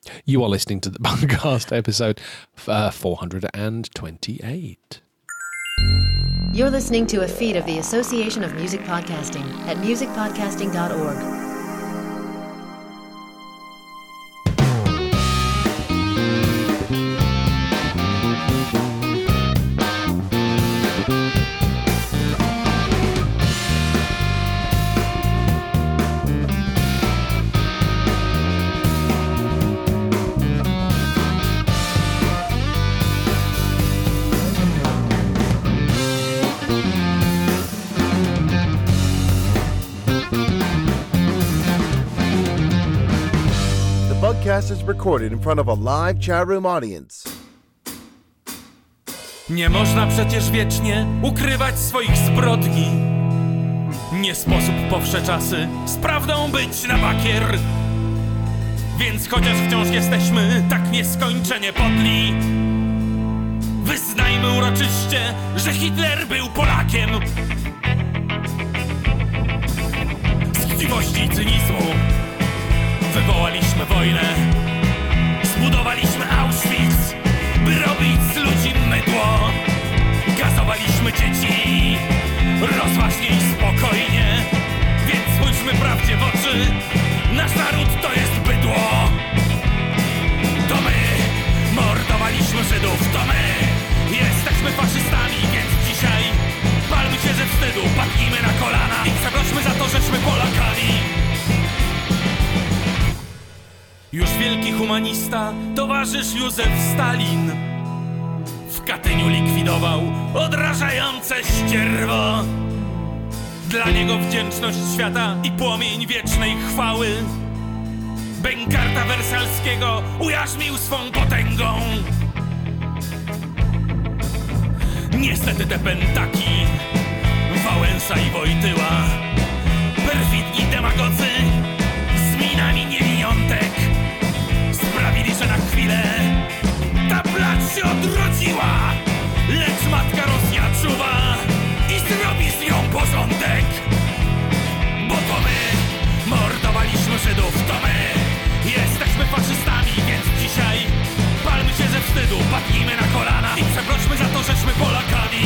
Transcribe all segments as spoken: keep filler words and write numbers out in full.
You are listening to the Buncast episode uh, four hundred twenty-eight. You're listening to a feed of the Association of Music Podcasting at music podcasting dot org. Podcast is recorded in front of a live chat room audience. Nie można przecież wiecznie ukrywać swoich zbrodni. Nie sposób po wsze czasy z prawdą być na bakier. Więc chociaż wciąż jesteśmy tak nieskończenie podli, wyznajmy uroczyście, że Hitler był Polakiem. Z chciwości i cynizmu wywołaliśmy wojnę, zbudowaliśmy Auschwitz, by robić z ludzi mydło. Gazowaliśmy dzieci rozważnie i spokojnie, więc spójrzmy prawdzie w oczy, nasz naród to jest bydło. To my mordowaliśmy Żydów, to my jesteśmy faszystami, więc dzisiaj palmy się ze wstydu, padnijmy na kolana i przeprośmy za to, żeśmy Polakami. Już wielki humanista, towarzysz Józef Stalin w Katyniu likwidował odrażające ścierwo. Dla niego wdzięczność świata i płomień wiecznej chwały Bękarta Wersalskiego ujarzmił swą potęgą. Niestety te pętaki, Wałęsa i Wojtyła, perfidni demagodzy z minami niewiniątek sprawili, że na chwilę ta plać się odrodziła, lecz matka Rosja czuwa i zrobi z nią porządek. Bo to my mordowaliśmy Żydów, to my jesteśmy faszystami, więc dzisiaj palmy się ze wstydu, padnijmy na kolana i przeprośmy za to, żeśmy Polakami.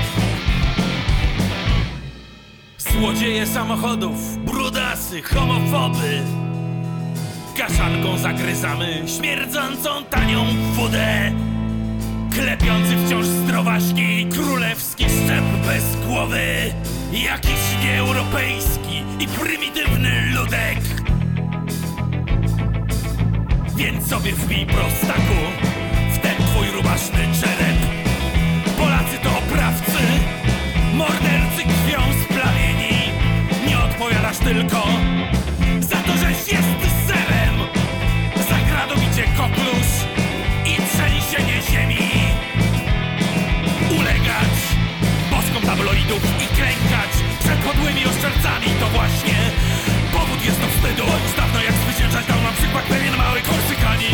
Złodzieje samochodów, brudasy, homofoby, kaszanką zagryzamy śmierdzącą tanią wódę. Klepiący wciąż zdrowaśki królewski szczep bez głowy, jakiś nieeuropejski i prymitywny ludek. Więc sobie wbij, prostaku, w ten twój rubaszny czerep. Polacy to oprawcy, mordercy krwią splamieni. Nie odpowiadasz tylko za to, żeś jest zerem, za gradobicie koklusz i trzęsienie ziemi. Ulegać boskom tabloidów i klękać przed podłymi oszczercami to właśnie powód jest do wstydu. Już dawno jak zwyciężać dał nam przykład pewien mały Korsykanin.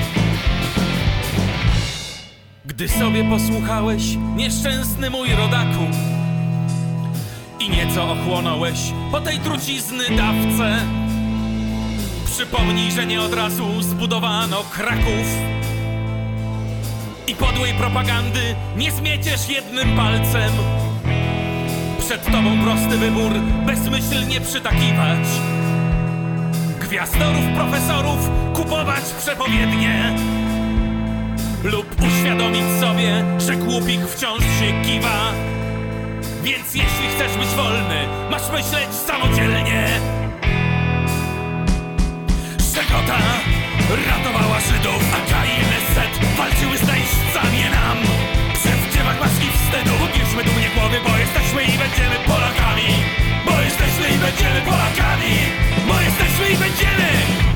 Gdy sobie posłuchałeś, nieszczęsny mój rodaku, i nieco ochłonąłeś po tej trucizny dawce, przypomnij, że nie od razu zbudowano Kraków i podłej propagandy nie zmieciesz jednym palcem. Przed tobą prosty wybór, bezmyślnie przytakiwać, gwiazdorów, profesorów kupować przepowiednie, lub uświadomić sobie, że głupich wciąż się kiwa. Więc jeśli chcesz być wolny, masz myśleć samodzielnie. Szegota ratowała Żydów, a K I N S Z walczyły z najeźdźcami nam. Przywdziewać maski wstydu, podnieśmy dumnie głowy, bo jesteśmy i będziemy Polakami. Bo jesteśmy i będziemy Polakami. Bo jesteśmy i będziemy.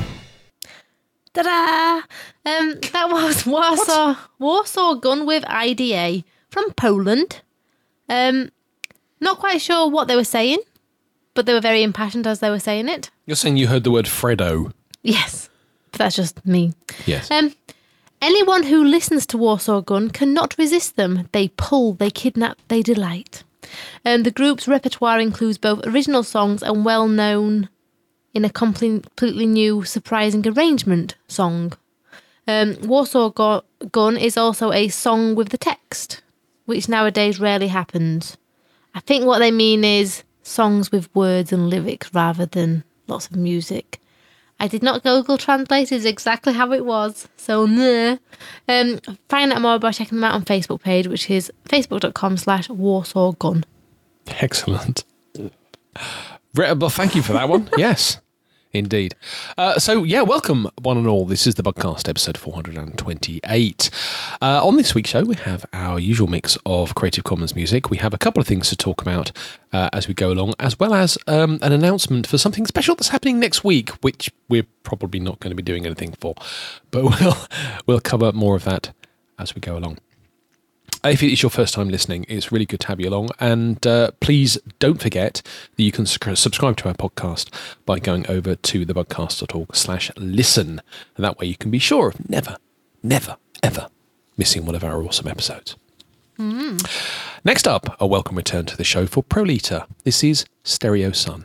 Ta-da! Um, that was Warsaw, Warsaw Gun with I D A from Poland. Um, not quite sure what they were saying, but they were very impassioned as they were saying it. You're saying you heard the word Fredo? Yes, but that's just me. Yes. Um, anyone who listens to Warsaw Gun cannot resist them. They pull, they kidnap, they delight. And the group's repertoire includes both original songs and well-known in a completely new, surprising arrangement song. Um, Warsaw Go- Gun is also a song with the text, which nowadays rarely happens. I think what they mean is songs with words and lyrics rather than lots of music. I did not Google Translate is exactly how it was, so nah. Um, find out more by checking them out on Facebook page, which is facebook.com slash Warsaw Gun. Excellent. Re- Well, thank you for that one. Yes, indeed. Uh, so, yeah, welcome, one and all. This is the Bugcast, episode four hundred twenty-eight. Uh, on this week's show, we have our usual mix of Creative Commons music. We have a couple of things to talk about uh, as we go along, as well as um, an announcement for something special that's happening next week, which we're probably not going to be doing anything for. But we'll, we'll cover more of that as we go along. If it is your first time listening, it's really good to have you along. And uh, please don't forget that you can sc- subscribe to our podcast by going over to thebugcast.org slash listen. And that way you can be sure of never, never, ever missing one of our awesome episodes. Mm. Next up, a welcome return to the show for Proleta. This is Stereo Sun.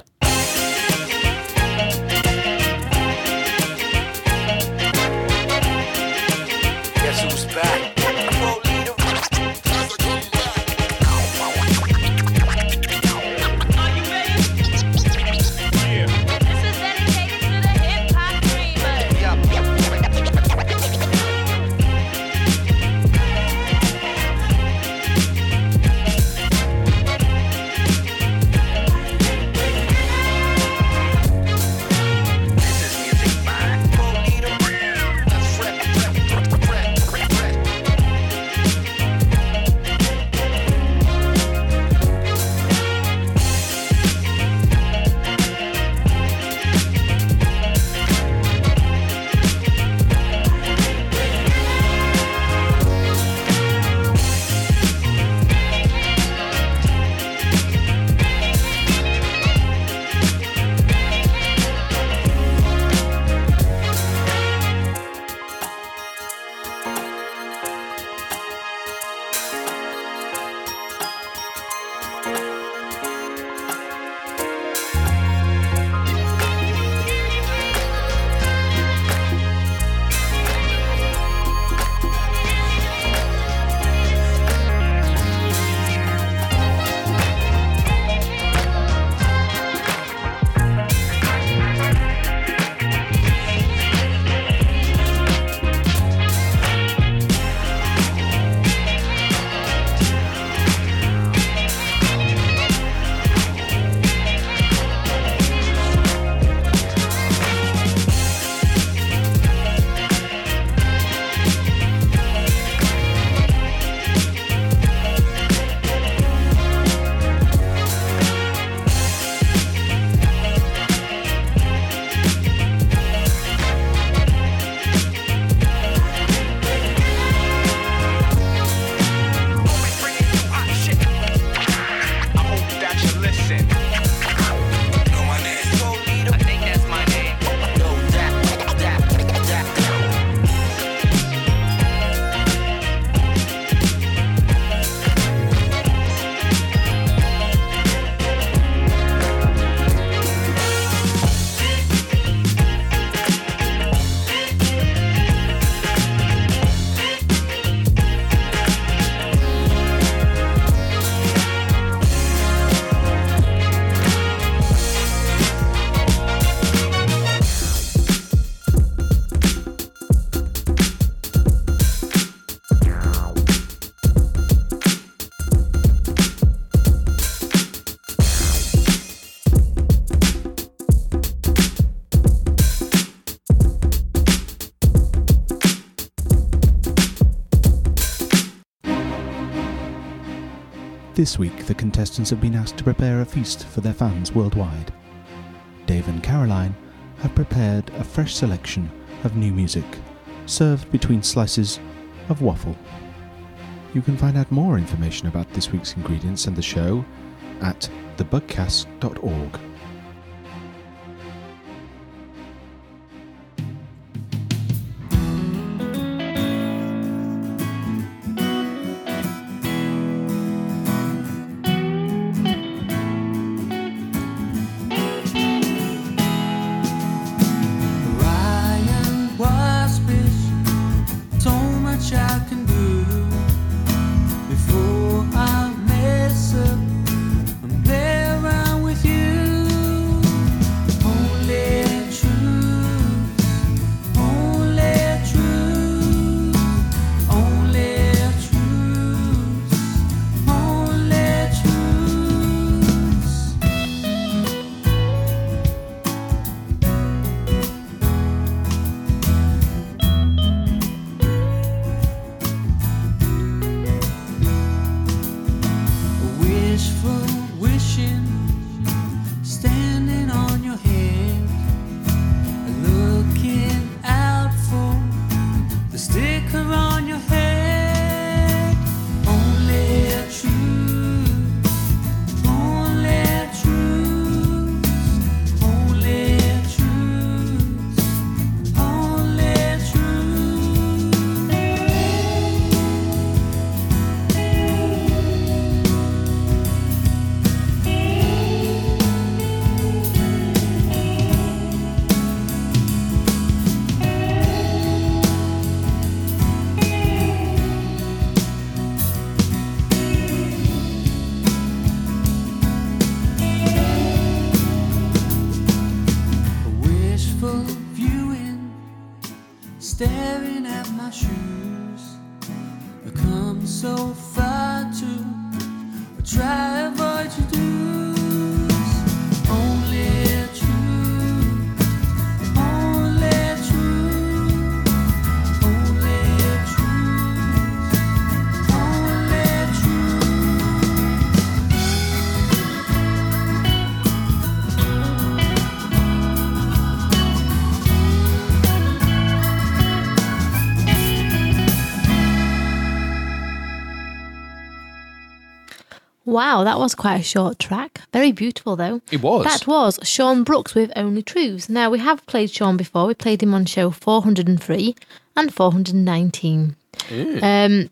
Guess who's back? This week, the contestants have been asked to prepare a feast for their fans worldwide. Dave and Caroline have prepared a fresh selection of new music, served between slices of waffle. You can find out more information about this week's ingredients and the show at the bugcast dot org. staring at my shoes. I come so far to try avoid your dues. Only true, only true, only true, only Wow, that was quite a short track. Very beautiful, though. It was. That was Sean Brooks with Only Truths. Now, we have played Sean before. We played him on show four hundred three and four hundred nineteen. Um,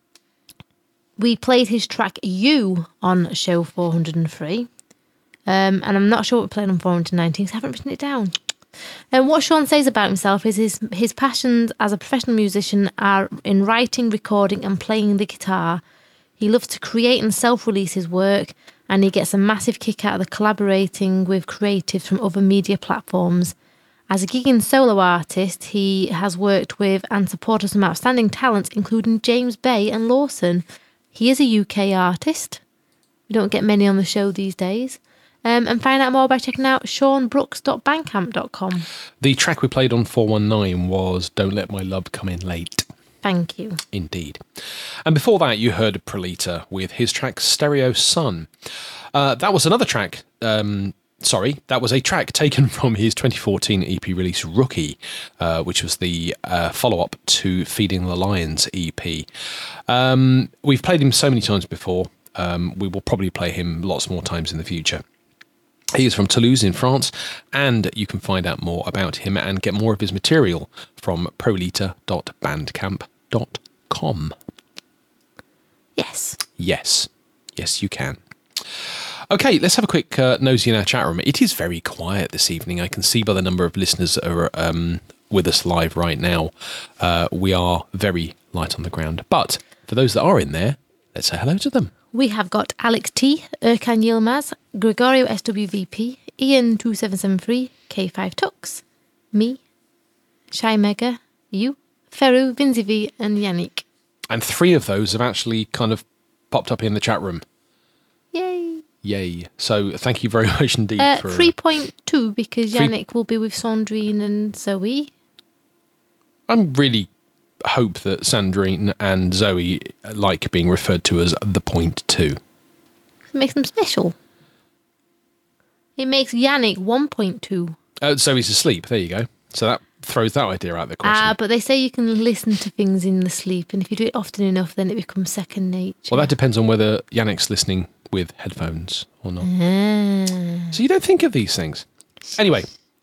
we played his track You on show four hundred three. Um, and I'm not sure what we played on four hundred nineteen because I haven't written it down. And what Sean says about himself is his, his passions as a professional musician are in writing, recording and playing the guitar. He loves to create and self-release his work, and he gets a massive kick out of the collaborating with creatives from other media platforms. As a gigging solo artist, he has worked with and supported some outstanding talents, including James Bay and Lawson. He is a U K artist. We don't get many on the show these days. Um, and find out more by checking out sean brooks dot bandcamp dot com. The track we played on four one nine was Don't Let My Love Come In Late. Thank you. Indeed. And before that, you heard Prolita with his track Stereo Sun. Uh, that was another track, um, sorry, that was a track taken from his twenty fourteen E P release Rookie, uh, which was the uh, follow-up to Feeding the Lions E P. Um, we've played him so many times before. Um, we will probably play him lots more times in the future. He is from Toulouse in France, and you can find out more about him and get more of his material from prolita dot bandcamp dot com. Yes. Yes. Yes, you can. Okay, let's have a quick uh, nosy in our chat room. It is very quiet this evening. I can see by the number of listeners that are um, with us live right now. Uh, we are very light on the ground. But for those that are in there, let's say hello to them. We have got Alex T, Erkan Yilmaz, Gregorio S W V P, Ian two seven seven three, K five Tux, me, Shy Mega, you, Feru, Vinzi V, and Yannick. And three of those have actually kind of popped up in the chat room. Yay. Yay. So thank you very much indeed. Uh, for three point two because three- Yannick will be with Sandrine and Zoe. I'm really hope that Sandrine and Zoe like being referred to as the point two. It makes them special. It makes Yannick one point two. Uh, Zoe's asleep. There you go. So that throws that idea out of the question. Ah, but they say you can listen to things in the sleep, and if you do it often enough, then it becomes second nature. Well, that depends on whether Yannick's listening with headphones or not. Ah. So you don't think of these things. Anyway,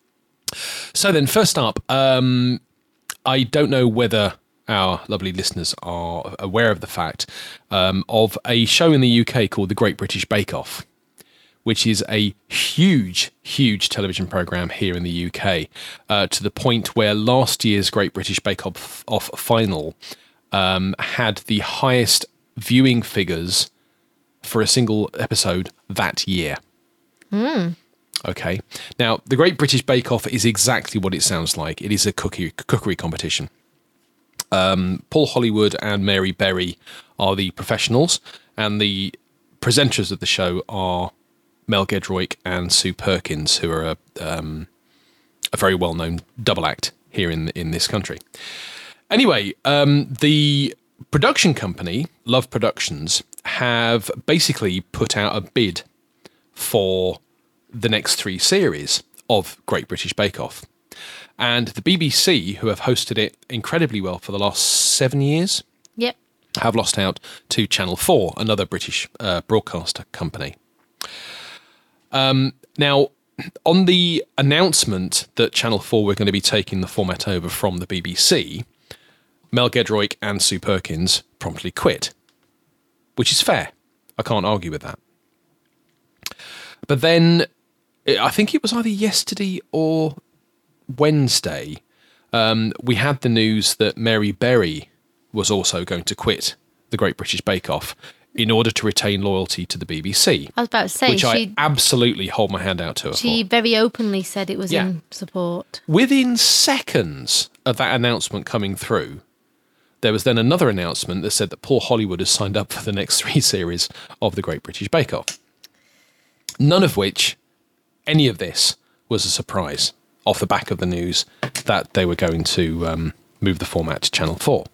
so then first up, um, I don't know whether our lovely listeners are aware of the fact um, of a show in the U K called The Great British Bake Off, which is a huge, huge television programme here in the U K, uh, to the point where last year's Great British Bake Off, off final um, had the highest viewing figures for a single episode that year. Mm. Okay. Now, the Great British Bake Off is exactly what it sounds like. It is a cookery, cookery competition. Um, Paul Hollywood and Mary Berry are the professionals, and the presenters of the show are Mel Gedroic and Sue Perkins, who are a, um, a very well-known double act here in in this country. Anyway, um, the production company, Love Productions, have basically put out a bid for the next three series of Great British Bake Off. And the B B C, who have hosted it incredibly well for the last seven years, Yep. have lost out to Channel four, another British uh, broadcaster company. Um, now, on the announcement that Channel four were going to be taking the format over from the B B C, Mel Gedroic and Sue Perkins promptly quit, which is fair. I can't argue with that. But then, I think it was either yesterday or Wednesday, um, we had the news that Mary Berry was also going to quit the Great British Bake Off in order to retain loyalty to the B B C, I was about to say, which I she, absolutely hold my hand out to her she for. very openly said it was Yeah. in support. Within seconds of that announcement coming through, there was then another announcement that said that Paul Hollywood has signed up for the next three series of the Great British Bake Off. None of which, any of this, was a surprise off the back of the news that they were going to um, move the format to Channel four.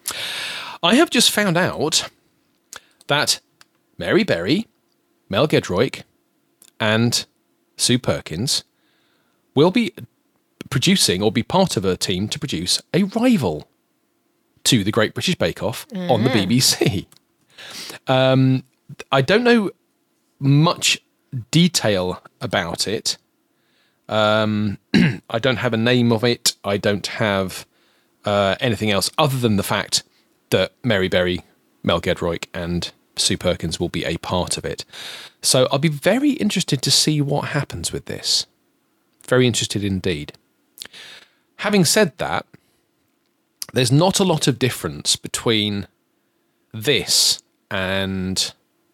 I have just found out that Mary Berry, Mel Gedroic, and Sue Perkins will be producing or be part of a team to produce a rival to the Great British Bake Off on the B B C. Um, I don't know much detail about it. Um, I don't have a name of it. I don't have uh, anything else other than the fact that Mary Berry, Mel Gedroic, and Sue Perkins will be a part of it. So I'll be very interested to see what happens with this. Very interested indeed. Having said that, there's not a lot of difference between this and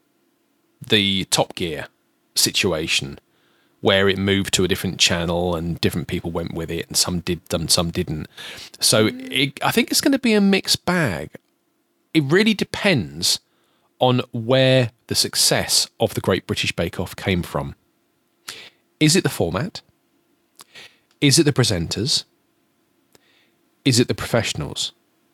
the Top Gear situation, where it moved to a different channel and different people went with it and some did and some didn't. So it, I think it's going to be a mixed bag. It really depends on where the success of the Great British Bake Off came from. Is it the format? Is it the presenters? Is it the professionals?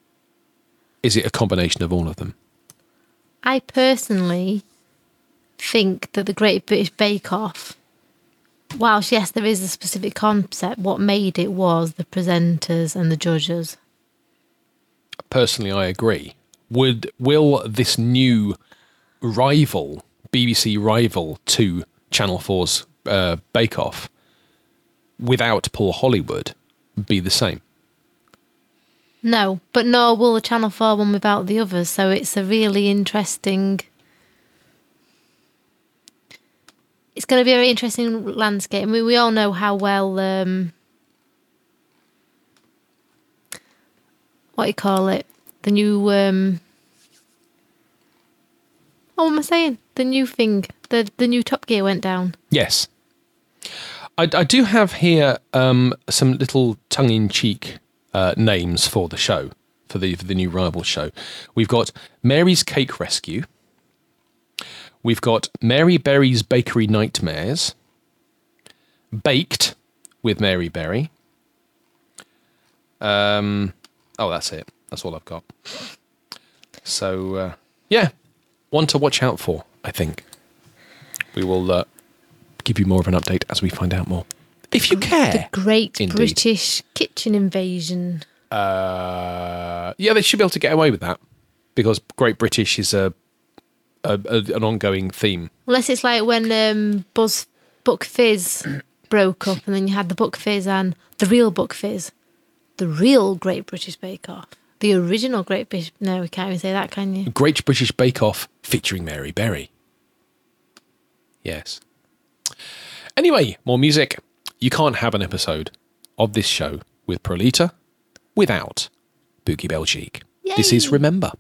Is it a combination of all of them? I personally think that the Great British Bake Off, whilst yes, there is a specific concept, what made it was the presenters and the judges. Personally, I agree. Would will this new rival, B B C rival to Channel four's uh, Bake Off, without Paul Hollywood, be the same? No, but nor will the Channel four one without the others. So it's a really interesting. It's going to be a very interesting landscape. I mean, we all know how well. Um, what do you call it? The new. Um, oh, what am I saying? The new thing. The the new Top Gear went down. Yes. I, I do have here um, some little tongue-in-cheek uh, names for the show, for the for the new rival show. We've got Mary's Cake Rescue. We've got Mary Berry's Bakery Nightmares. Baked with Mary Berry. Um, oh, that's it. That's all I've got. So, uh, yeah, one to watch out for, I think. We will uh, give you more of an update as we find out more. If you care. The Great Indeed. British Kitchen Invasion. Uh, yeah, they should be able to get away with that because Great British is a, a, a an ongoing theme. Unless it's like when um, Buzz Book Fizz broke up and then you had the Book Fizz and the real Book Fizz. The real Great British Bake Off. The original Great British... No, we can't even say that, can you? Great British Bake Off featuring Mary Berry. Yes. Anyway, more music. You can't have an episode of this show with Prolita without Boogie Belgique. This is Remember.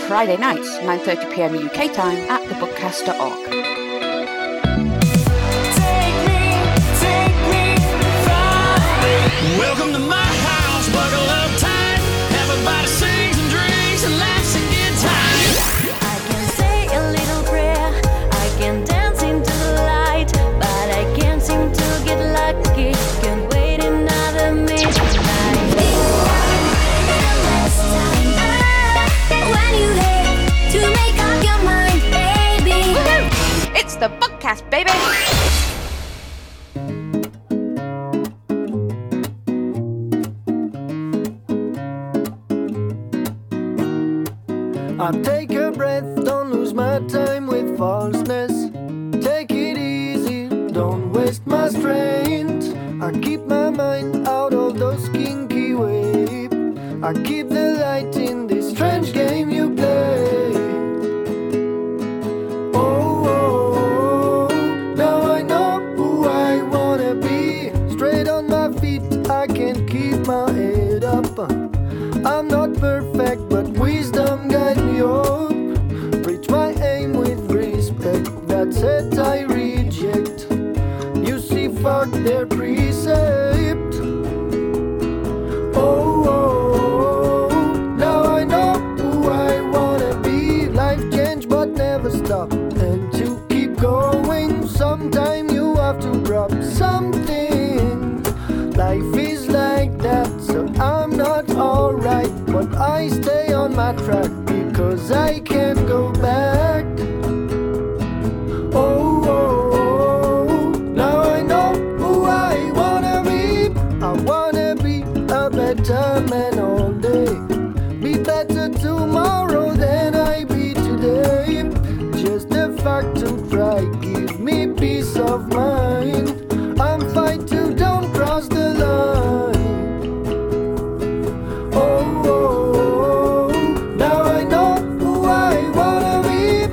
Friday nights, nine thirty p m U K time at the bookcast dot org. Welcome to my house, buckle up tight. Everybody sings and drinks and laughs and gets high. I can say a little prayer, I can dance into the light, but I can't seem to get lucky. Can't wait another midnight. When you hate to make up your mind, baby. Woo-hoo! It's the Bookcast, baby! I take a breath, don't lose my time with falseness. Take it easy, don't waste my strength. I keep my mind out of those kinky ways. I keep the light in this strange game you play. Oh, oh, oh, now I know who I wanna be. Straight on my feet, I can't keep my head up. I'm not perfect, but wisdom guide me up. Reach my aim with respect, that's it I reject. You see, fuck their precept. Oh, oh, oh, now I know who I wanna be. Life change but never stop. And to keep going, sometime you have to drop something. Life is like that, so I'm not alright, but I stay on my track because I can't go back. Oh, oh, oh, now I know who I wanna be. I wanna be a better man all day. Be better tomorrow than I be today. Just the fact to try, give me peace of mind. I'm fine to don't cross the line. Oh, oh, oh, now I know who I wanna be.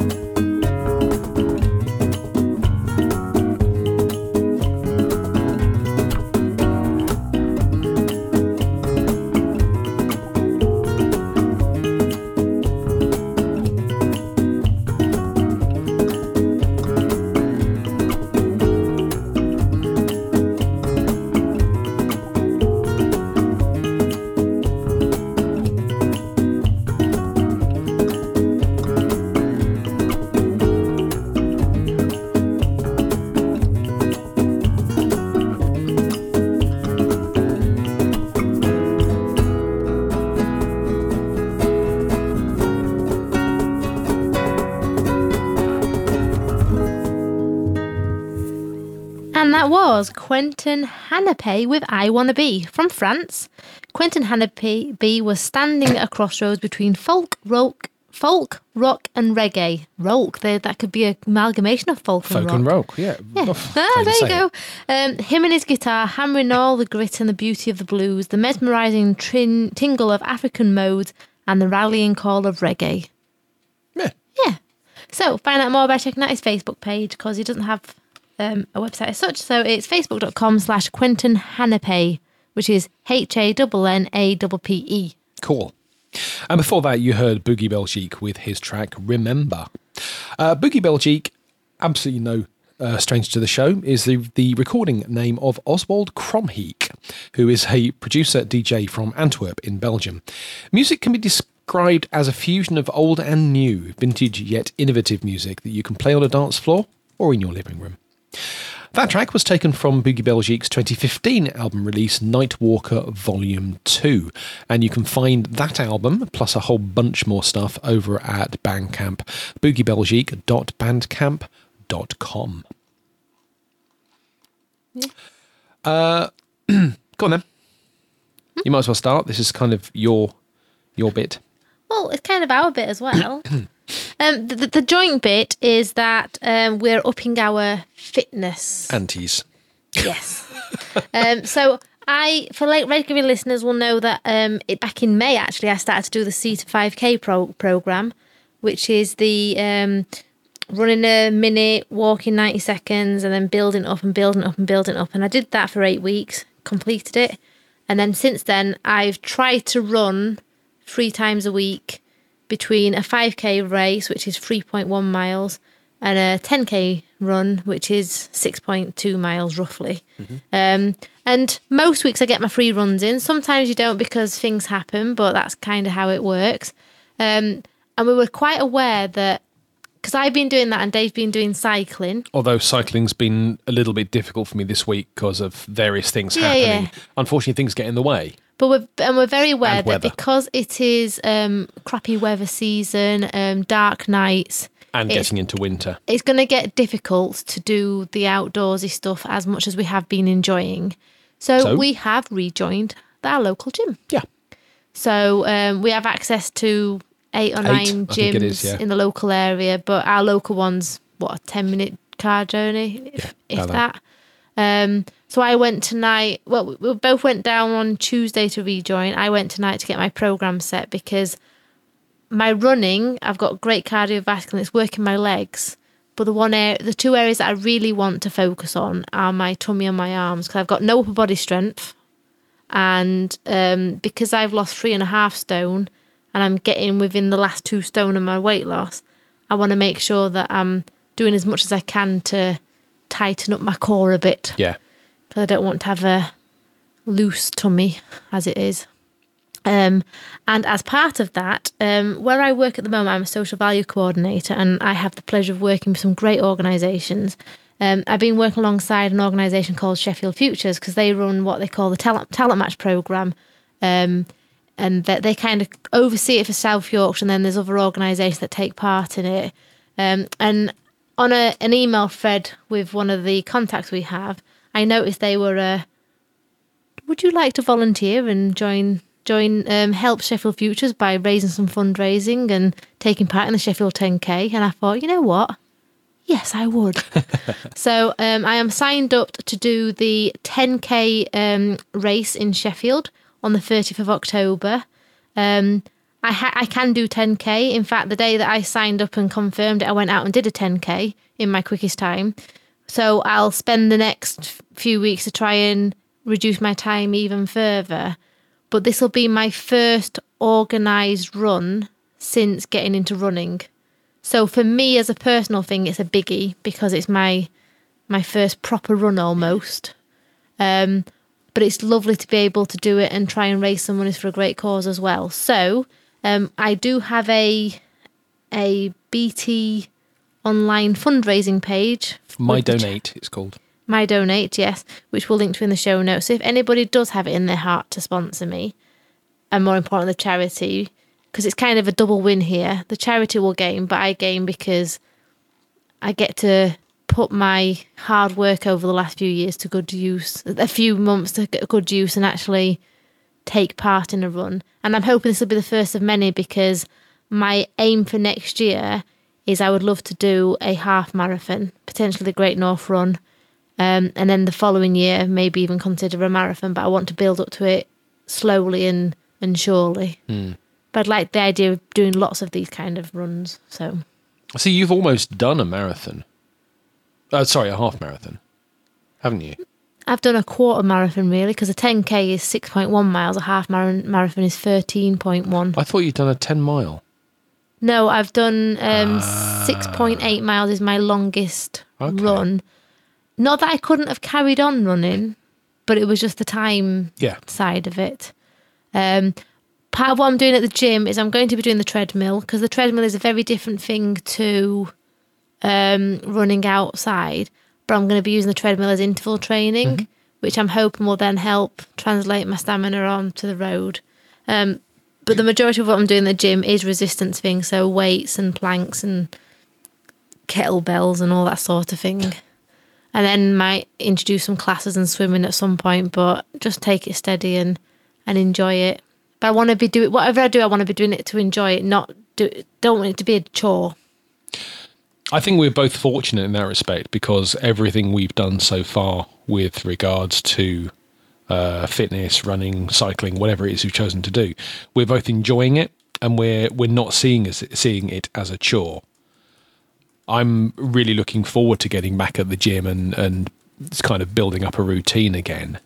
And that was Quentin Hanape with I Wanna Be from France. Quentin Hanape was standing at a crossroads between folk, rock, folk, rock, and reggae. Rock, there, that could be an amalgamation of folk, Folk and rock. and rock, yeah. Yeah. Oh, Ah, plain there you to go. say. Um, him and his guitar hammering all the grit and the beauty of the blues, the mesmerising trin- tingle of African modes, and the rallying call of reggae. Yeah. Yeah. So find out more by checking out his Facebook page because he doesn't have um, a website as such. So it's facebook.com slash Quentin Hanape, which is H A N N A P P E. Cool. And before that, you heard Boogie Belgique with his track Remember. Uh, Boogie Belgique, absolutely no uh, stranger to the show, is the, the recording name of Oswald Kromheek, who is a producer D J from Antwerp in Belgium. Music can be described as a fusion of old and new, vintage yet innovative music that you can play on a dance floor or in your living room. That track was taken from Boogie Belgique's twenty fifteen album release, Nightwalker Volume two. And you can find that album, plus a whole bunch more stuff, over at Bandcamp, boogie belgique dot bandcamp dot com. Yeah. Uh, go on then. Hmm? You might as well start. This is kind of your your bit. Well, it's kind of our bit as well. Um, the, the joint bit is that um, we're upping our fitness. Antes. Yes. um, so I, for like regular listeners, will know that um, it, back in May, actually, I started to do the C to five K pro- program, which is the um, running a minute, walking ninety seconds, and then building up and building up and building up. And I did that for eight weeks, completed it. And then since then, I've tried to run three times a week. between a five K race, which is three point one miles, and a ten K run, which is six point two miles roughly. Mm-hmm. Um, and most weeks I get my free runs in. Sometimes you don't because things happen, but that's kind of how it works. Um, and we were quite aware that, because I've been doing that and Dave's been doing cycling. Although cycling's been a little bit difficult for me this week because of various things yeah, happening. Yeah. Unfortunately, things get in the way. But we're, and we're very aware And that weather. because it is um, crappy weather season, um, dark nights, And it's, getting into winter. it's going to get difficult to do the outdoorsy stuff as much as we have been enjoying. So, So? we have rejoined our local gym. Yeah. So um, we have access to eight or Eight, nine I think it gyms is, yeah. in the local area, but our local one's, what, a ten minute car journey, if, Yeah, if about that. Um, so I went tonight, well, we- we both went down on Tuesday to rejoin. I went tonight to get my program set because my running, I've got great cardiovascular, it's working my legs. But the one area, the two areas that I really want to focus on are my tummy and my arms, because I've got no upper body strength. And um, because I've lost three and a half stone and I'm getting within the last two stone of my weight loss, I want to make sure that I'm doing as much as I can to tighten up my core a bit. Yeah. Because I don't want to have a loose tummy as it is. Um, and as part of that, um, where I work at the moment, I'm a social value coordinator and I have the pleasure of working with some great organisations. Um, I've been working alongside an organisation called Sheffield Futures because they run what they call the talent, talent match programme. Um, and that they kind of oversee it for South Yorkshire, and then there's other organisations that take part in it. Um, and on a, an email thread with one of the contacts we have, I noticed they were, uh, would you like to volunteer and join join um, help Sheffield Futures by raising some fundraising and taking part in the Sheffield ten K? And I thought, you know what? Yes, I would. So um, I am signed up to do the ten K um, race in Sheffield on the thirtieth of October. Um, I, ha- I can do ten K. In fact, the day that I signed up and confirmed it, I went out and did a ten K in my quickest time. So I'll spend the next few weeks to try and reduce my time even further. But this will be my first organised run since getting into running. So for me as a personal thing, it's a biggie because it's my my first proper run almost. Um, but it's lovely to be able to do it and try and raise some money for a great cause as well. So um, I do have a a B T online fundraising page. My Donate, it's called. My Donate, yes, which we'll link to in the show notes. So if anybody does have it in their heart to sponsor me, and more importantly, the charity, because it's kind of a double win here. The charity will gain, but I gain because I get to put my hard work over the last few years to good use, a few months to good use, and actually take part in a run. And I'm hoping this will be the first of many because my aim for next year is I would love to do a half marathon, potentially the Great North Run. Um, and then the following year, maybe even consider a marathon, but I want to build up to it slowly and, and surely. Mm. But I'd like the idea of doing lots of these kind of runs. So, See, you've almost done a marathon. Uh, sorry, a half marathon, haven't you? I've done a quarter marathon really, because a ten K is six point one miles, a half mar- marathon is thirteen point one. I thought you'd done a ten mile. No, I've done um, six point eight miles is my longest Okay. run. Not that I couldn't have carried on running, but it was just the time Yeah. side of it. Um, part of what I'm doing at the gym is I'm going to be doing the treadmill, because the treadmill is a very different thing to um, running outside. But I'm going to be using the treadmill as interval training, Mm-hmm. which I'm hoping will then help translate my stamina onto the road. Um, but the majority of what I'm doing at the gym is resistance things, so weights and planks and kettlebells and all that sort of thing. And then might introduce some classes and swimming at some point, but just take it steady and, and enjoy it. But I want to be doing whatever I do. I want to be doing it to enjoy it, not do. Don't want it to be a chore. I think we're both fortunate in that respect because everything we've done so far with regards to uh, fitness, running, cycling, whatever it is you've chosen to do, we're both enjoying it and we're we're not seeing as seeing it as a chore. I'm really looking forward to getting back at the gym and and kind of building up a routine again.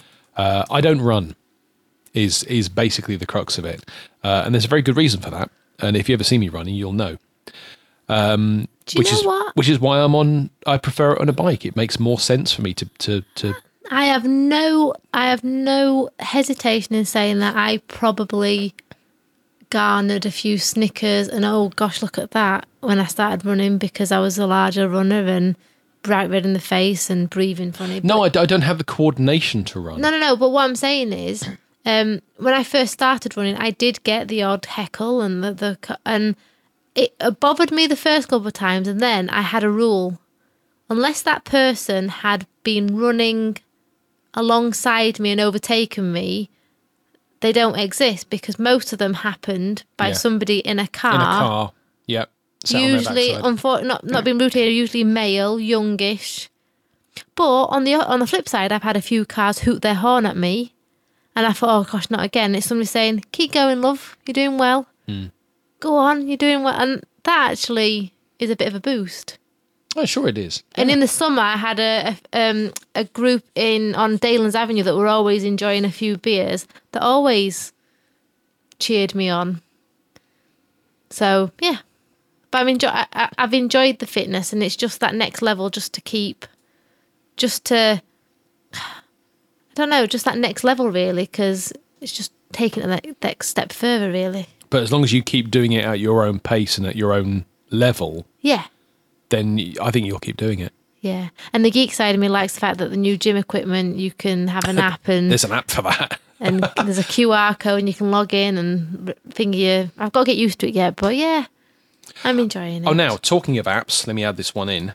Uh, I don't run, is is basically the crux of it, uh, and there's a very good reason for that. And if you ever see me running, you'll know. Um, Do you which know is what? which is why I'm on. I prefer it on a bike. It makes more sense for me to to to. I have no, I have no hesitation in saying that I probably garnered a few snickers and oh gosh, look at that when I started running because I was a larger runner and bright red in the face and breathing funny. No, I, d- I don't have the coordination to run. No, no, no. But what I'm saying is, um, when I first started running, I did get the odd heckle and the, the and it bothered me the first couple of times, and then I had a rule: unless that person had been running alongside me and overtaken me, they don't exist because most of them happened by Yeah. somebody in a car. In a car, yeah. sat on their Usually, backside. unfortunately, not not being rude here, usually male, youngish. But on the on the flip side, I've had a few cars hoot their horn at me, and I thought, oh gosh, not again. It's somebody saying, "Keep going, love. You're doing well. Hmm. Go on, you're doing well," and that actually is a bit of a boost. Oh, sure it is. And in the summer, I had a a, um, a group in on Dalen's Avenue that were always enjoying a few beers that always cheered me on. So yeah, but I'm enjoy. I, I- I've enjoyed the fitness, and it's just that next level, just to keep, just to, I don't know, just that next level really, because it's just taking it that next step further really. But as long as you keep doing it at your own pace and at your own level, Yeah. then I think you'll keep doing it. Yeah, and the geek side of me likes the fact that the new gym equipment, you can have an app and There's an app for that. and there's a Q R code and you can log in and finger your. I've got to get used to it yet, but yeah, I'm enjoying it. Oh, now, talking of apps, let me add this one in.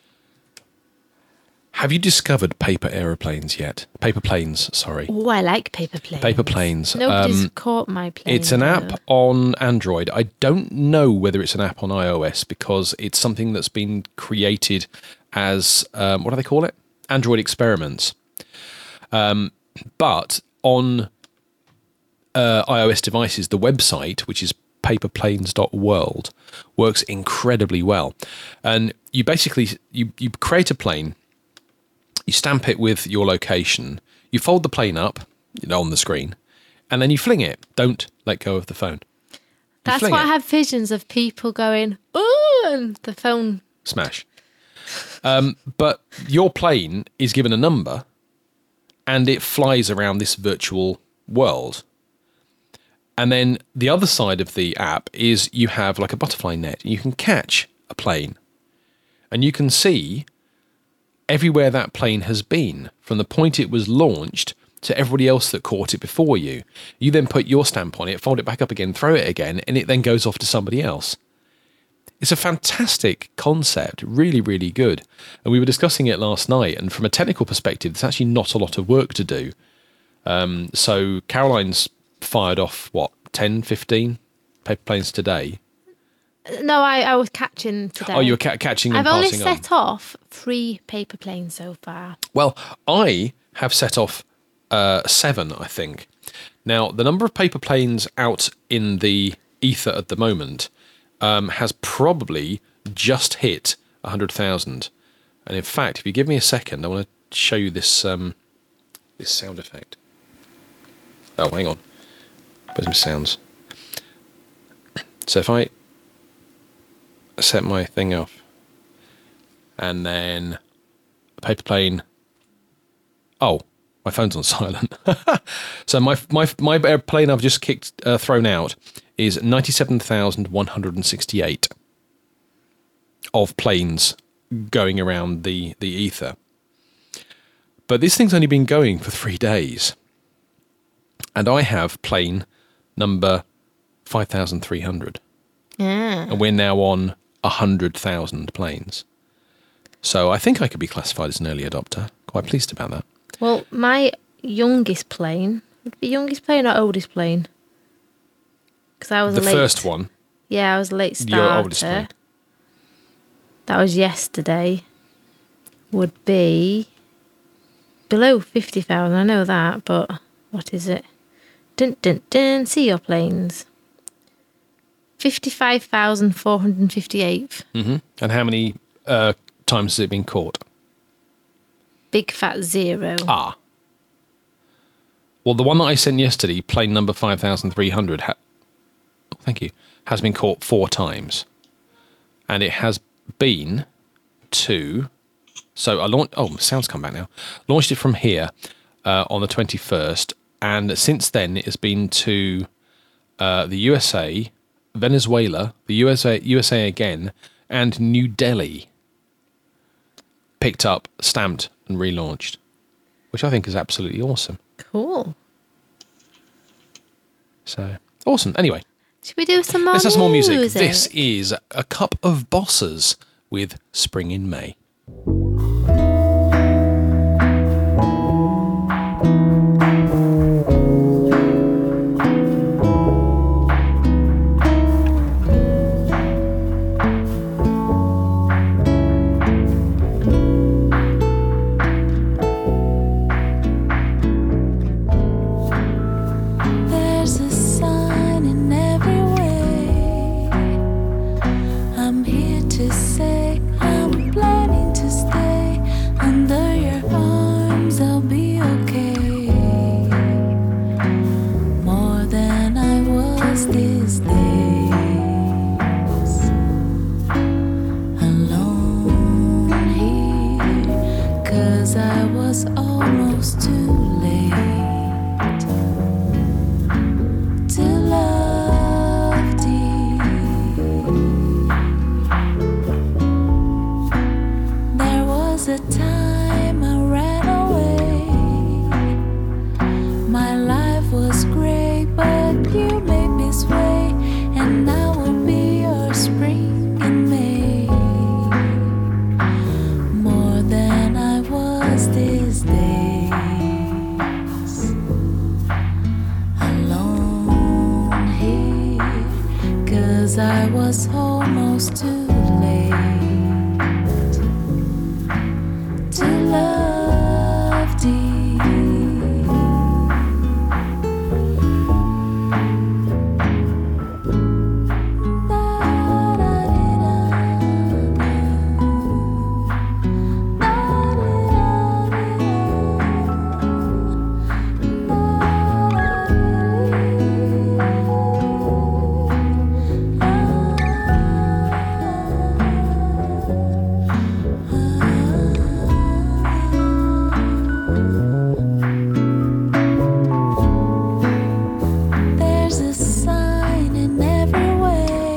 Have you discovered paper aeroplanes yet? Paper planes, sorry. Oh, I like paper planes. Paper planes. Nobody's Um, caught my plane. It's an app though. on Android. I don't know whether it's an app on iOS because it's something that's been created as, um, what do they call it? Android experiments. Um, but on uh, iOS devices, the website, which is paperplanes dot world, works incredibly well. And you basically, you, you create a plane, you stamp it with your location, you fold the plane up, you know, on the screen, and then you fling it. Don't let go of the phone. You That's fling why it. I have visions of people going, oh, and the phone. Smash. Um, but your plane is given a number and it flies around this virtual world. And then the other side of the app is you have like a butterfly net. You can catch a plane and you can see everywhere that plane has been from the point it was launched to everybody else that caught it before you. You then put your stamp on it, fold it back up again, throw it again, and it then goes off to somebody else. It's a fantastic concept, really, really good. And we were discussing it last night, and from a technical perspective, there's actually not a lot of work to do. Um, so Caroline's fired off, what, ten, fifteen paper planes today? No, I, I was catching today. Oh, you were ca- catching and I've only passing on. set off three paper planes so far. Well, I have set off uh, seven, I think. Now, the number of paper planes out in the ether at the moment um, has probably just hit one hundred thousand. And in fact, if you give me a second, I want to show you this um, this sound effect. Oh, hang on. Where's my sounds? So if I set my thing off, and then a paper plane. Oh, my phone's on silent. So my my my plane I've just kicked uh, thrown out is ninety-seven thousand one hundred sixty-eight of planes going around the the ether. But this thing's only been going for three days, and I have plane number five thousand three hundred, Yeah. and we're now on one hundred thousand planes. So I think I could be classified as an early adopter. Quite pleased about that. Well, my youngest plane, would it be youngest plane or oldest plane? Because I was The late. first one, Yeah, I was a late starter. your oldest plane. That was yesterday. Would be below fifty thousand. I know that, but what is it? Dun dun dun. See your planes. Fifty-five thousand four hundred fifty-eight. Mm-hmm. And how many uh, times has it been caught? Big fat zero. Ah. Well, the one that I sent yesterday, plane number five thousand three hundred, ha- thank you, has been caught four times. And it has been to, so I launched, oh, sound's come back now. Launched it from here uh, on the twenty-first. And since then, it has been to uh, the U S A, Venezuela, the U S A, U S A again, and New Delhi. Picked up, stamped, and relaunched, which I think is absolutely awesome. Cool. So, awesome. Anyway. Should we do some more Let's have some more music. music? This is A Cup of Bosses with Spring in May. There's a sign in every way. I'm here to say I'm planning to stay under your arms. I'll be okay. More than I was these days. Alone here, 'cause I was almost too late. To love deep. There was a time I ran away. My life was great, but you made me sway, and I will be your spring in May. More than I was these days. Alone here, 'cause I was almost too late to love deep. There's a sign in every way.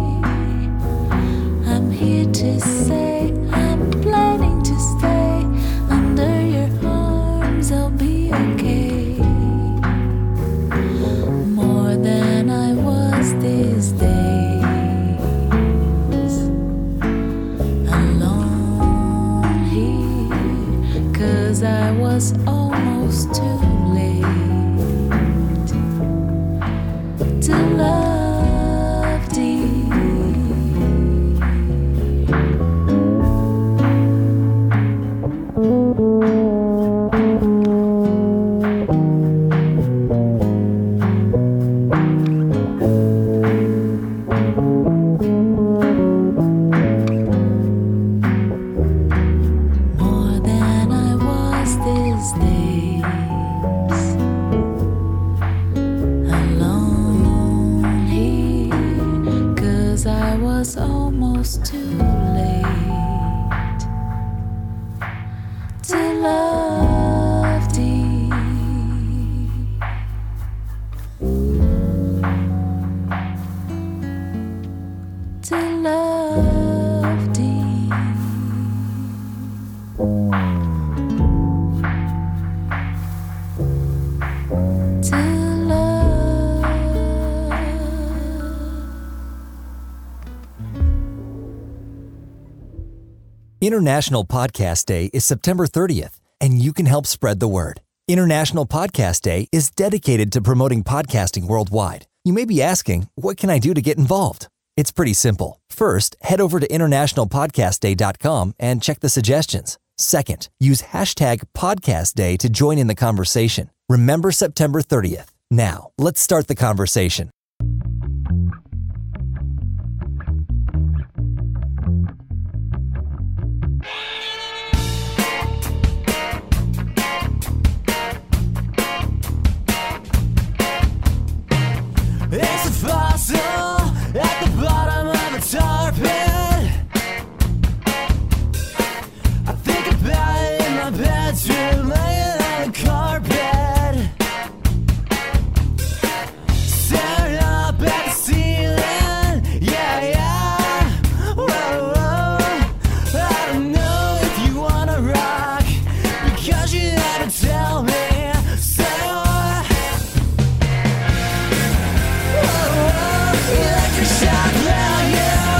I'm here to say I'm planning to stay under your arms. I'll be okay. More than I was these days. Alone here, 'cause I was almost too late to love deep. More than I was these days. Alone here, 'cause I was almost too late to love deep. To love deep. To love. International Podcast Day is September thirtieth, and you can help spread the word. International Podcast Day is dedicated to promoting podcasting worldwide. You may be asking, what can I do to get involved? It's pretty simple. First, head over to international podcast day dot com and check the suggestions. Second, use hashtag Podcast Day to join in the conversation. Remember September thirtieth. Now, let's start the conversation. It's a fossil. Electric shock value.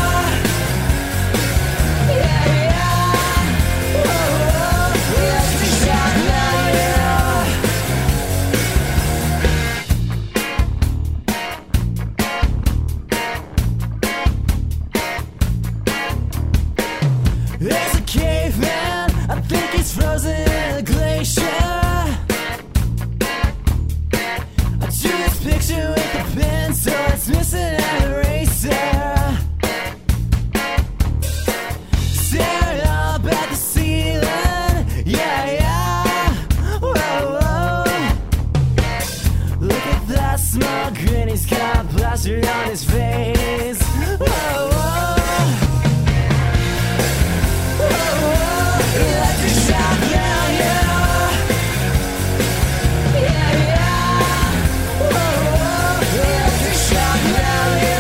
Yeah, yeah. Oh, oh, electric shock value. There's a caveman, I think he's frozen in a glacier. I drew this picture with a pen, so it's missing an eraser. Staring up at the ceiling, yeah, yeah. Whoa, whoa. Look at that small grin he's got plastered on his face. Whoa, whoa. Whoa, whoa. Electric shock value. Yeah, yeah. Whoa, whoa. Electric shock value.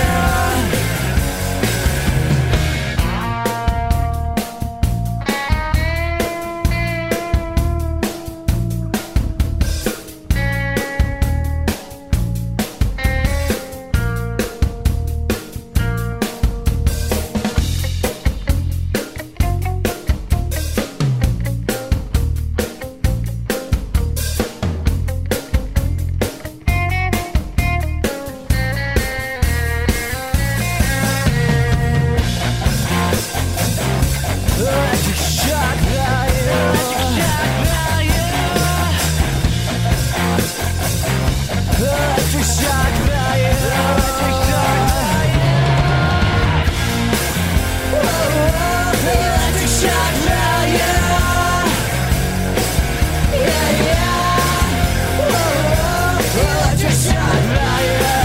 Electric shock value. Electric shock value. Electric shock value. Electric shock value. Whoa, whoa. Electric shock value. Yeah, yeah. Whoa, whoa. Electric shock value.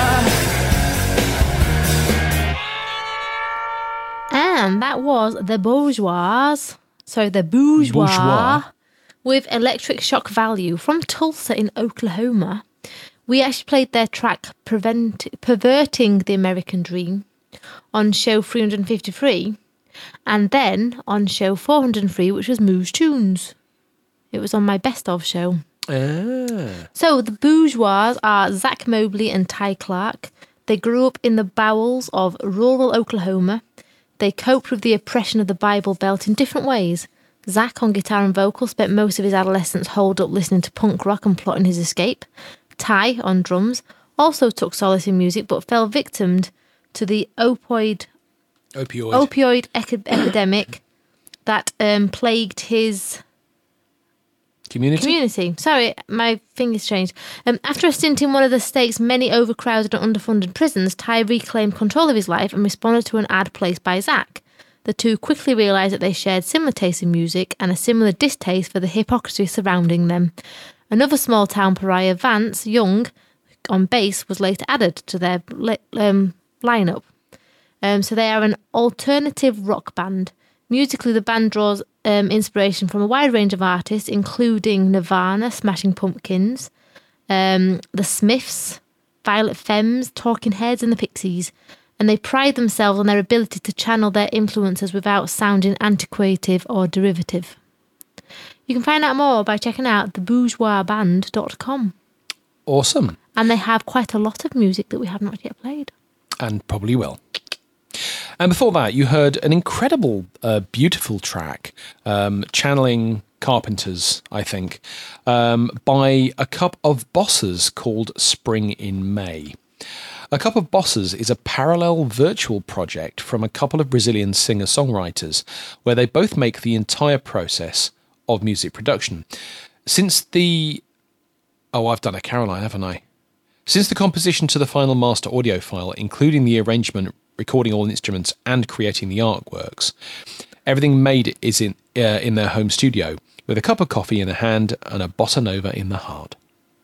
And that was the Bourgeois. So the Bourgeois, Bourgeois. with Electric Shock Value from Tulsa in Oklahoma. We actually played their track Prevent- Perverting the American Dream on show three hundred fifty-three, and then on show four hundred three, which was Moose Tunes. It was on my best of show. Ah. So the Bourgeois are Zach Mobley and Ty Clark. They grew up in the bowels of rural Oklahoma. They coped with the oppression of the Bible Belt in different ways. Zach, on guitar and vocals, spent most of his adolescence holed up listening to punk rock and plotting his escape. Ty, on drums, also took solace in music but fell victim to the opioid Opioid. opioid eca- epidemic that um, plagued his Community? community. Sorry, my fingers changed. Um, after a stint in one of the state's many overcrowded and underfunded prisons, Ty reclaimed control of his life and responded to an ad placed by Zach. The two quickly realised that they shared similar tastes in music and a similar distaste for the hypocrisy surrounding them. Another small-town pariah, Vance Young, on bass, was later added to their li- um, lineup. Um, so they are an alternative rock band. Musically, the band draws um, inspiration from a wide range of artists, including Nirvana, Smashing Pumpkins, um, The Smiths, Violet Femmes, Talking Heads, and the Pixies. And they pride themselves on their ability to channel their influences without sounding antiquative or derivative. You can find out more by checking out the bourgeois band dot com. Awesome. And they have quite a lot of music that we have not yet played. And probably will. And before that, you heard an incredible, uh, beautiful track, um, channeling Carpenters, I think, um, by A Cup of Bosses called Spring in May. A Cup of Bosses is a parallel virtual project from a couple of Brazilian singer-songwriters, where they both make the entire process of music production. Since the... Oh, I've done a Caroline, haven't I? Since the composition to the final master audio file, including the arrangement, recording all instruments, and creating the artworks, everything made is in uh, in their home studio, with a cup of coffee in a hand and a bossa nova in the heart.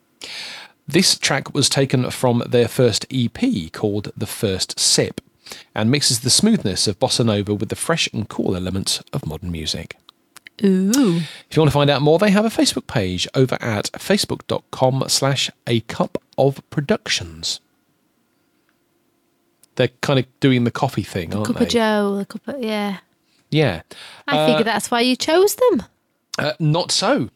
This track was taken from their first E P called The First Sip, and mixes the smoothness of bossa nova with the fresh and cool elements of modern music. Ooh. If you want to find out more, they have a Facebook page over at facebook.com slash a cup of productions. They're kind of doing the coffee thing, aren't Cup they? of Joe, the cup of, yeah. Yeah. I Uh, figured that's why you chose them. Uh, not so.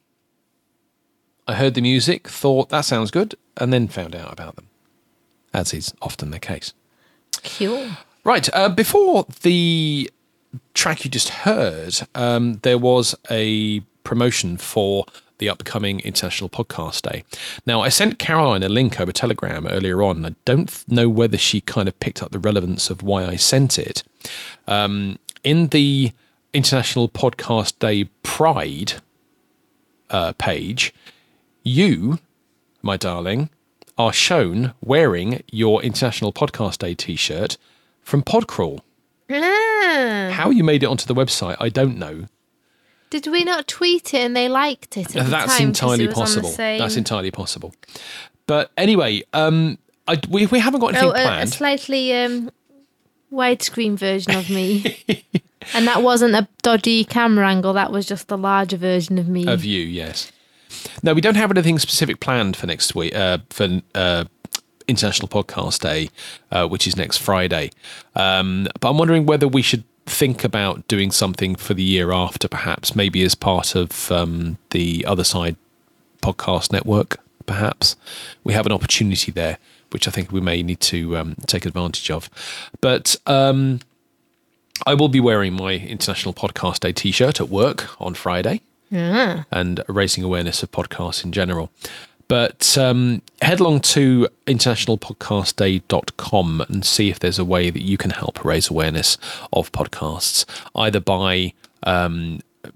I heard the music, thought that sounds good, and then found out about them, as is often the case. Cool. Right. Uh, before the track you just heard, um, there was a promotion for the upcoming International Podcast Day. Now, I sent Caroline a link over Telegram earlier on. I don't know whether she kind of picked up the relevance of why I sent it. Um, in the International Podcast Day Pride uh, page, you, my darling, are shown wearing your International Podcast Day t-shirt from Podcrawl. Ah. How you made it onto the website, I don't know. Did we not tweet it and they liked it at the That's time 'cause entirely it was on the possible. same- That's entirely possible. But anyway, um, I, we, we haven't got anything Oh, a, a planned. slightly um, widescreen version of me. And that wasn't a dodgy camera angle, that was just the larger version of me. Of you, yes. No, we don't have anything specific planned for next week, uh, for uh, International Podcast Day, uh, which is next Friday. Um, but I'm wondering whether we should think about doing something for the year after, perhaps, maybe as part of um, the Other Side podcast network, perhaps. We have an opportunity there, which I think we may need to um, take advantage of. But um, I will be wearing my International Podcast Day t-shirt at work on Friday. Yeah. And raising awareness of podcasts in general. But um, head along to international podcast day dot com and see if there's a way that you can help raise awareness of podcasts, either by um,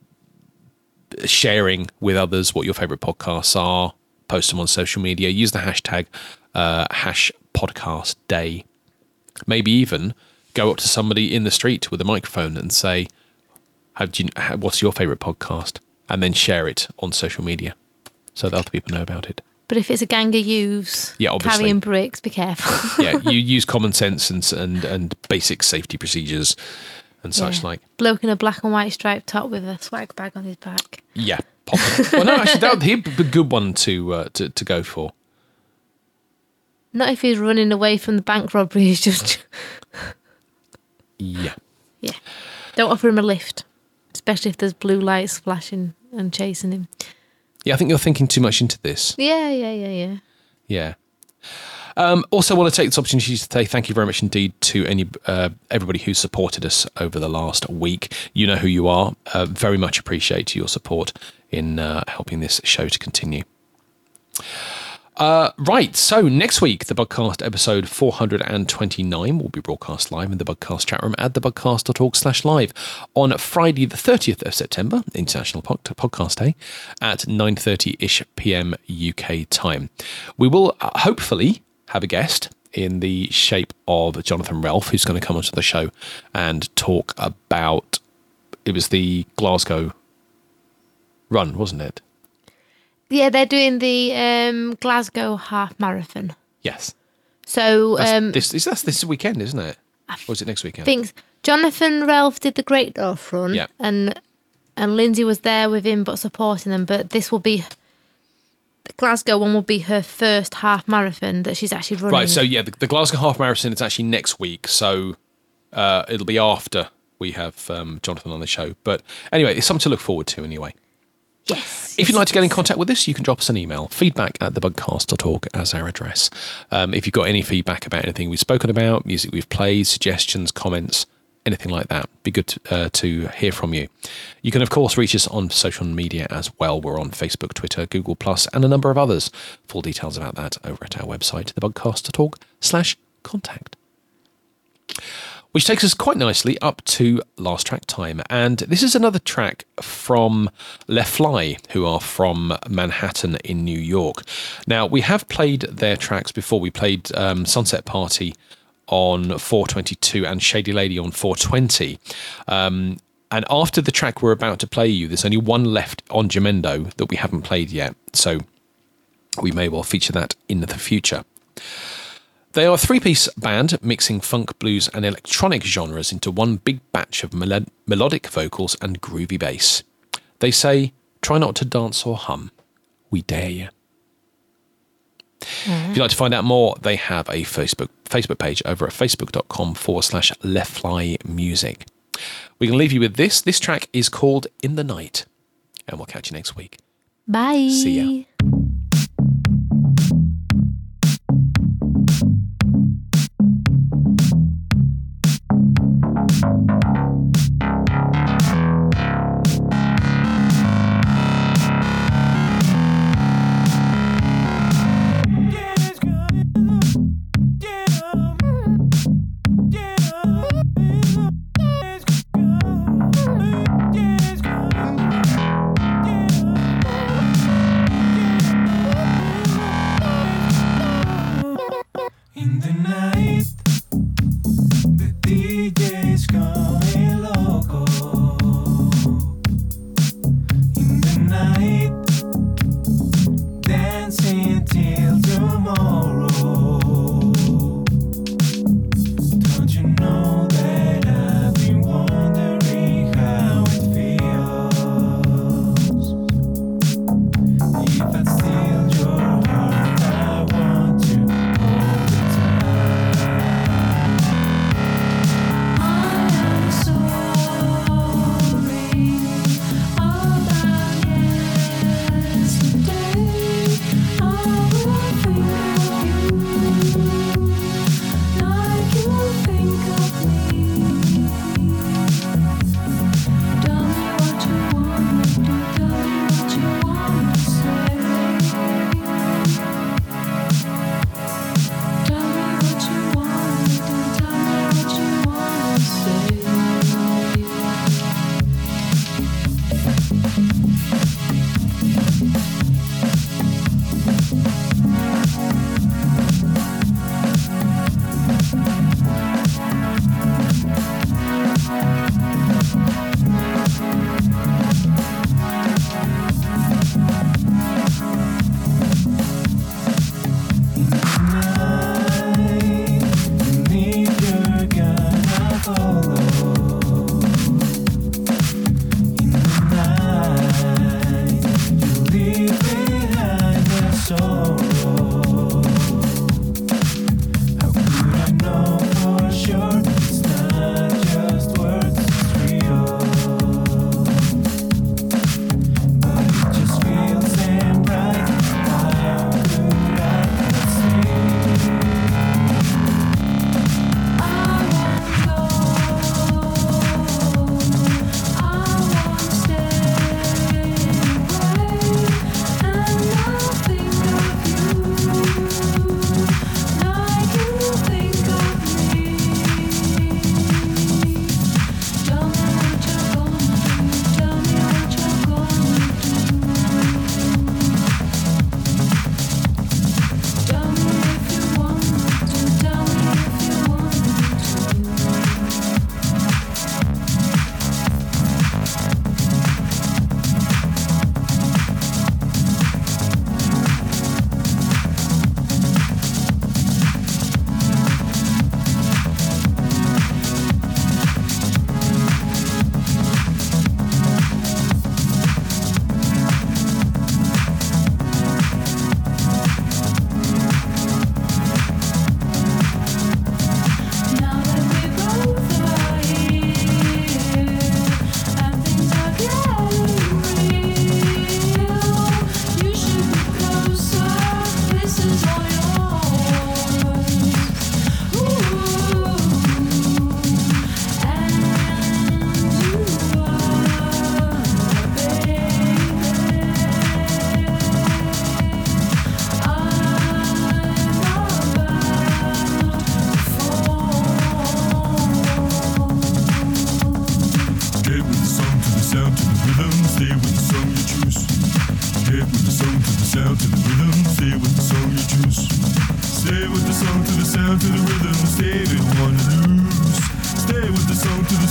sharing with others what your favourite podcasts are, post them on social media, use the hashtag uh, hash podcast day. Maybe even go up to somebody in the street with a microphone and say, how do you, how, what's your favourite podcast? And then share it on social media so that other people know about it. But if it's a gang of yous Yeah, obviously. carrying bricks, be careful. Yeah, you use common sense and and, and basic safety procedures and such Yeah. like. Bloke in a black and white striped top with a swag bag on his back. Yeah, pop it. Well, no, actually, that would be a good one to, uh, to to go for. Not if he's running away from the bank robbery. He's just... Yeah. Yeah. Don't offer him a lift. Especially if there's blue lights flashing and chasing him. Yeah, I think you're thinking too much into this. Yeah, yeah, yeah, yeah. Yeah. Um, also, want to take this opportunity to say thank you very much indeed to any uh, everybody who supported us over the last week. You know who you are. Uh, very much appreciate your support in uh, helping this show to continue. Uh, right, so next week, the Bugcast episode four hundred twenty-nine will be broadcast live in the Bugcast chat room at thebugcast.org slash live on Friday the thirtieth of September, International Pod- Podcast Day, at nine thirty-ish p.m. U K time. We will uh, hopefully have a guest in the shape of Jonathan Ralph, who's going to come onto the show and talk about, it was the Glasgow run, wasn't it? Yeah, they're doing the um, Glasgow Half Marathon. Yes. So That's, um, this, that's this weekend, isn't it? Or is it next weekend? things. Jonathan Ralph did the Great North Run, Yeah. and and Lindsay was there with him, but supporting them. But this will be the Glasgow one will be her first half marathon that she's actually running. Right, so yeah, the, the Glasgow Half Marathon is actually next week, so uh, it'll be after we have um, Jonathan on the show. But anyway, it's something to look forward to anyway. Yes. If you'd like to get in contact with us, you can drop us an email, feedback at thebugcast dot org as our address. Um, if you've got any feedback about anything we've spoken about, music we've played, suggestions, comments, anything like that, be good to, uh, to hear from you. You can, of course, reach us on social media as well. We're on Facebook, Twitter, Google Plus, and a number of others. Full details about that over at our website, thebugcast dot org slash contact. Which takes us quite nicely up to last track time. And this is another track from Le Fly, who are from Manhattan in New York. Now, we have played their tracks before. We played um, Sunset Party on four twenty-two and Shady Lady on four twenty. Um, and after the track we're about to play you, there's only one left on Jamendo that we haven't played yet. So we may well feature that in the future. They are a three-piece band mixing funk, blues and electronic genres into one big batch of mel- melodic vocals and groovy bass. They say, try not to dance or hum. We dare you. Mm. If you'd like to find out more, they have a Facebook Facebook page over at facebook.com forward slash lefly music. We can leave you with this. This track is called In the Night. And we'll catch you next week. Bye. See ya. Thank you.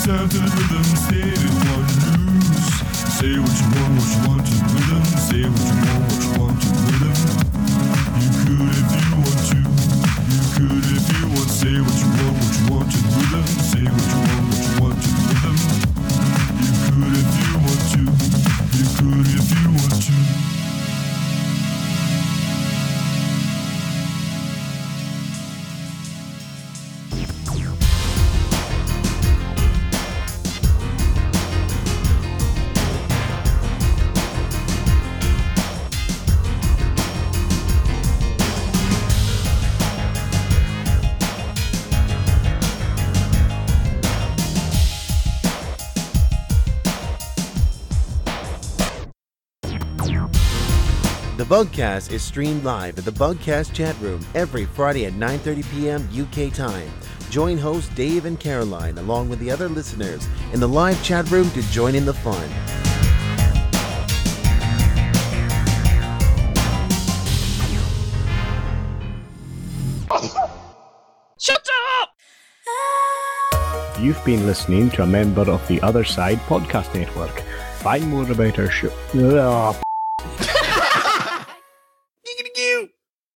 yourself to the rhythm, stay with one loose. Say what you want, what you want to the rhythm. Say what you want, what you want to the rhythm. You could if you want to. You could if you want. Say what you want, what you want to the rhythm. Say what you want, what you want to the rhythm. You could if you want to. You could if you want to. The Bugcast is streamed live at the Bugcast chat room every Friday at nine thirty p.m. U K time. Join hosts Dave and Caroline along with the other listeners in the live chat room to join in the fun. Shut up! You've been listening to a member of the Other Side Podcast Network. Find more about our show. Ugh.